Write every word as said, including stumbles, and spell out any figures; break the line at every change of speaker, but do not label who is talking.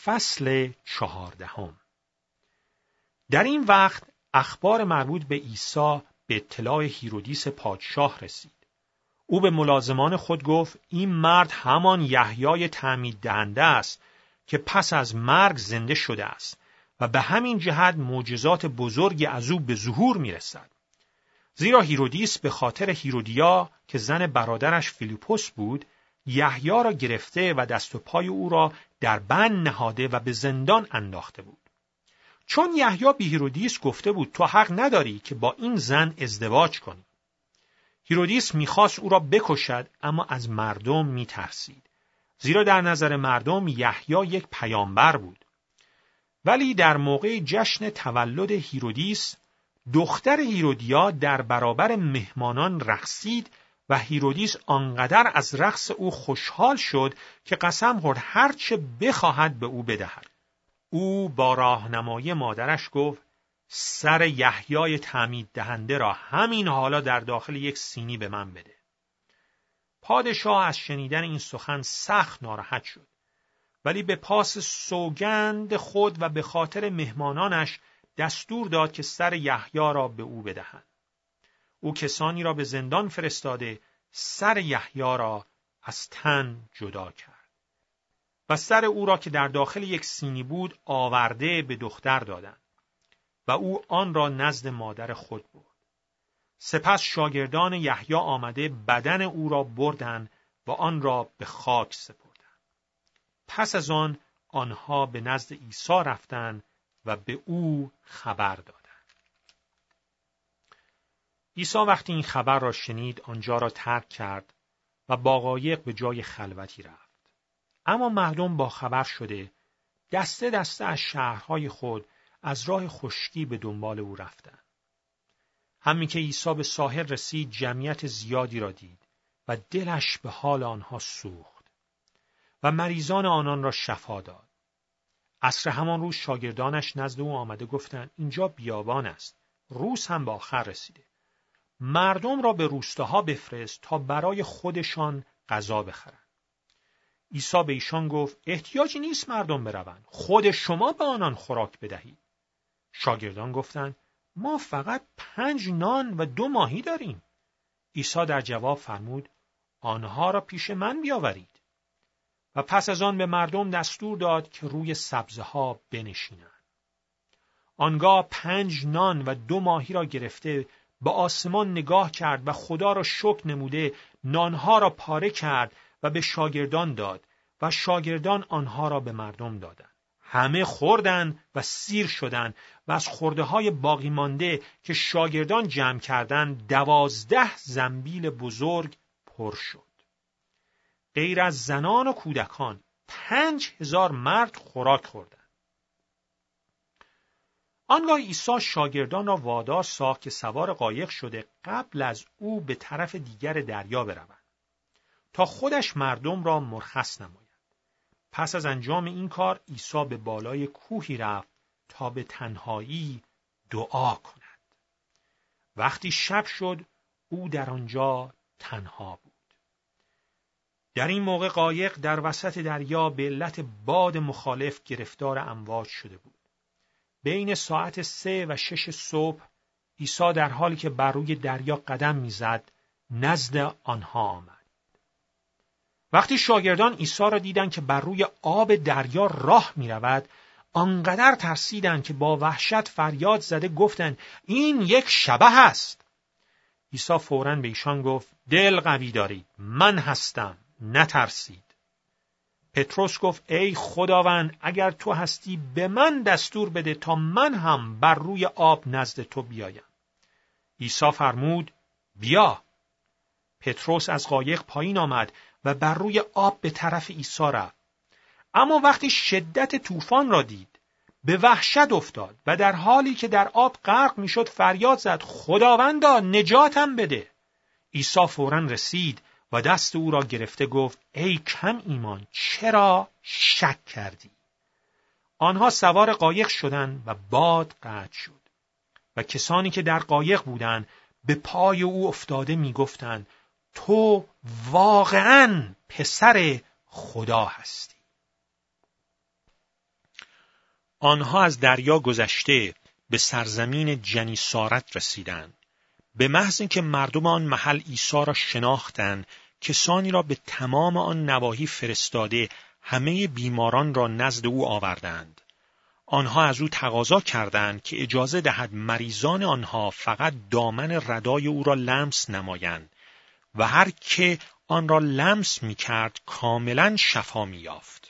فصل چهاردهم. در این وقت اخبار مربوط به عیسی به اطلاع هیرودیس پادشاه رسید. او به ملازمان خود گفت این مرد همان یحیای تعمید دهنده است که پس از مرگ زنده شده است و به همین جهت معجزات بزرگی از او به ظهور می رسد. زیرا هیرودیس به خاطر هیرودیا که زن برادرش فیلیپوس بود، یحیی را گرفته و دست و پای او را در بند نهاده و به زندان انداخته بود. چون یحیی به هیرودیس گفته بود تو حق نداری که با این زن ازدواج کنی. هیرودیس میخواست او را بکشد، اما از مردم میترسید. زیرا در نظر مردم یحیی یک پیامبر بود. ولی در موقع جشن تولد هیرودیس، دختر هیرودیا در برابر مهمانان رقصید و هیرودیس آنقدر از رقص او خوشحال شد که قسم خورد هرچه بخواهد به او بدهد. او با راهنمایی مادرش گفت سر یحیای تعمید دهنده را همین حالا در داخل یک سینی به من بده. پادشاه از شنیدن این سخن سخت ناراحت شد، ولی به پاس سوگند خود و به خاطر مهمانانش دستور داد که سر یحیی را به او بدهند. او کسانی را به زندان فرستاده سر یحیی را از تن جدا کرد و سر او را که در داخل یک سینی بود آورده به دختر دادند و او آن را نزد مادر خود برد. سپس شاگردان یحیی آمده بدن او را بردند و آن را به خاک سپردند. پس از آن آنها به نزد عیسی رفتند و به او خبر دادند. عیسی وقتی این خبر را شنید آنجا را ترک کرد و با قایق به جای خلوتی رفت. اما مردم با خبر شده دسته دسته از شهرهای خود از راه خشکی به دنبال او رفتند. همین که عیسی به ساحل رسید جمعیت زیادی را دید و دلش به حال آنها سوخت و مریضان آنان را شفا داد. عصر همان روز شاگردانش نزد او آمده گفتند اینجا بیابان است، روز هم به آخر رسیده. مردم را به روستاها بفرست تا برای خودشان غذا بخرند. عیسی به ایشان گفت احتیاجی نیست مردم بروند، خود شما به آنان خوراک بدهید. شاگردان گفتند ما فقط پنج نان و دو ماهی داریم. عیسی در جواب فرمود آنها را پیش من بیاورید. و پس از آن به مردم دستور داد که روی سبزه ها بنشینند. آنگاه پنج نان و دو ماهی را گرفته به آسمان نگاه کرد و خدا را شکر نموده نانها را پاره کرد و به شاگردان داد و شاگردان آنها را به مردم دادند. همه خوردند و سیر شدند و از خورده های باقی مانده که شاگردان جمع کردند دوازده زنبیل بزرگ پر شد. غیر از زنان و کودکان پنج هزار مرد خوراک خوردند. آنگاه عیسی شاگردان را وادار ساخت که سوار قایق شده قبل از او به طرف دیگر دریا بروند تا خودش مردم را مرخص نماید. پس از انجام این کار عیسی به بالای کوهی رفت تا به تنهایی دعا کند. وقتی شب شد او در آنجا تنها بود. در این موقع قایق در وسط دریا به علت باد مخالف گرفتار امواج شده بود. بین ساعت سه و شش صبح عیسی در حالی که بر روی دریا قدم میزد نزد آنها آمد. وقتی شاگردان عیسی را دیدند که بر روی آب دریا راه می رود، آنقدر ترسیدند که با وحشت فریاد زده گفتند این یک شبح است. عیسی فوراً به ایشان گفت دل قوی دارید، من هستم، نترسید. پتروس گفت ای خداوند اگر تو هستی به من دستور بده تا من هم بر روی آب نزد تو بیایم. عیسی فرمود بیا. پتروس از قایق پایین آمد و بر روی آب به طرف عیسی رفت. اما وقتی شدت طوفان را دید به وحشت افتاد و در حالی که در آب غرق میشد فریاد زد خداوندا نجاتم بده. عیسی فوراً رسید و دست او را گرفته گفت ای کم ایمان چرا شک کردی؟ آنها سوار قایق شدند و باد قطع شد و کسانی که در قایق بودند به پای او افتاده میگفتند تو واقعاً پسر خدا هستی. آنها از دریا گذشته به سرزمین جنیسارت رسیدند. به محض اینکه مردم آن محل عیسی را شناختند، کسانی را به تمام آن نواحی فرستاده همه بیماران را نزد او آوردند. آنها از او تقاضا کردند که اجازه دهد مریضان آنها فقط دامن ردای او را لمس نمایند و هر که آن را لمس می کرد کاملا شفا می یافت.